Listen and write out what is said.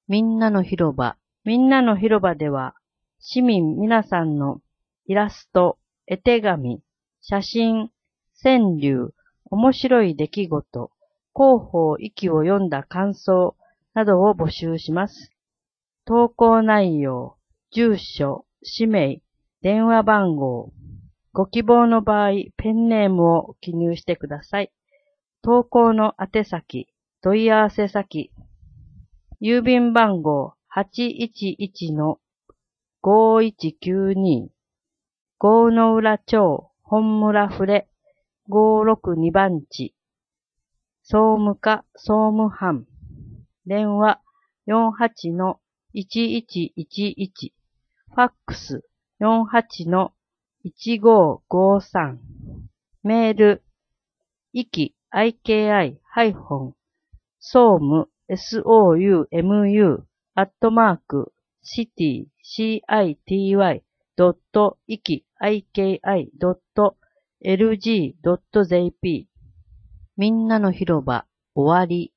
みんなの広場。みんなの広場では、市民皆さんのイラスト、絵手紙、写真、川柳、面白い出来事、広報域を読んだ感想などを募集します。投稿内容、住所、氏名、電話番号。ご希望の場合、ペンネームを記入してください。投稿の宛先、問い合わせ先、郵便番号811-5192、郷の浦町本村フレ562番地、総務課総務班、電話48-1111、ファックス48-1553、メール、総務、city.iki.lg.jp みんなの広場、終わり。